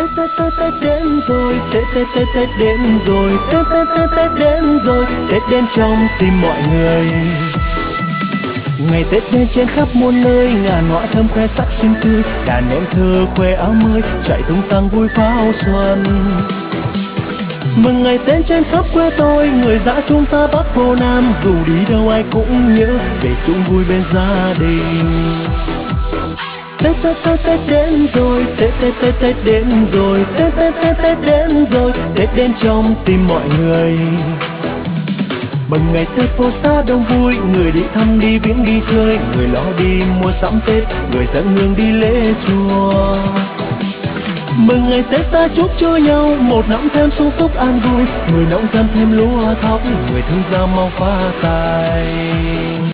Tết đến rồi, Tết đến rồi, Tết đến rồi, Tết đến trong tim mọi người. Ngày Tết đến trên khắp muôn nơi, ngàn hoa thơm khoe sắc xinh tươi, đàn em thơ khoe áo mới, chạy tung tăng vui pháo xuân. Mừng ngày Tết trên khắp quê tôi, người dã chúng ta Bắc vô Nam, dù đi đâu ai cũng nhớ về chung vui bên gia đình. Tết đến rồi, Tết đến rồi, Tết đến rồi, Tết đến trong tim mọi người. Mừng ngày Tết phố xa đông vui, người đi thăm đi viếng đi chơi, người lo đi mua sắm Tết, người dâng hương đi lễ chùa. Mừng ngày Tết ta chúc cho nhau một năm thêm sung túc an vui, người nông dân thêm lúa thóc, người thương gia mau phát tài.